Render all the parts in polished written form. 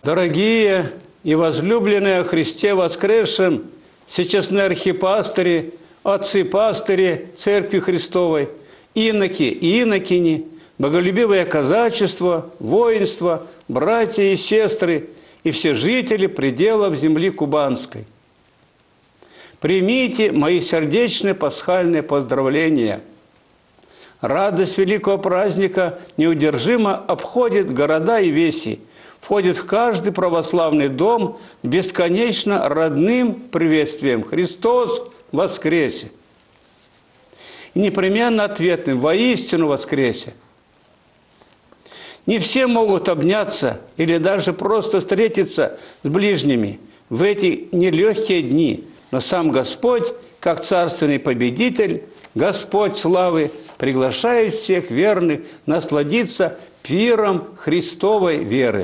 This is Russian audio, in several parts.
Дорогие и возлюбленные о Христе воскресшем, всечестные архипастыри, отцы-пастыри Церкви Христовой, иноки и инокини, боголюбивое казачество, воинство, братья и сестры и все жители пределов земли Кубанской. Примите мои сердечные пасхальные поздравления. Радость великого праздника неудержимо обходит города и веси, входит в каждый православный дом с бесконечно родным приветствием «Христос воскресе!» и непременно ответным «Воистину воскресе!». Не все могут обняться или даже просто встретиться с ближними в эти нелегкие дни, но сам Господь, как царственный победитель, Господь славы, приглашает всех верных насладиться пиром Христовой веры.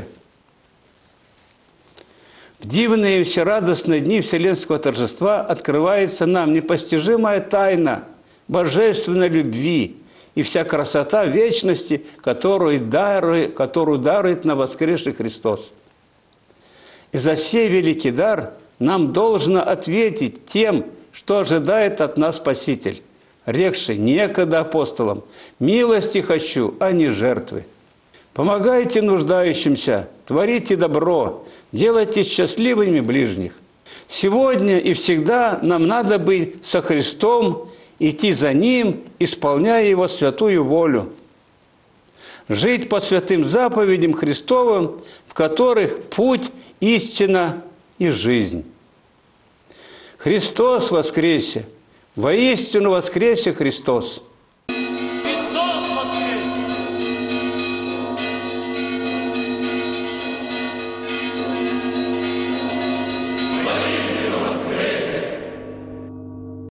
В дивные и всерадостные дни Вселенского торжества открывается нам непостижимая тайна божественной любви и вся красота вечности, которую дарует нам воскресший Христос. И за сей великий дар нам должно ответить тем, что ожидает от нас Спаситель, рекший некогда апостолам: «Милости хочу, а не жертвы». Помогайте нуждающимся, творите добро, делайте счастливыми ближних. Сегодня и всегда нам надо быть со Христом, идти за Ним, исполняя Его святую волю. Жить по святым заповедям Христовым, в которых путь, истина и жизнь. Христос воскресе! Воистину воскресе Христос!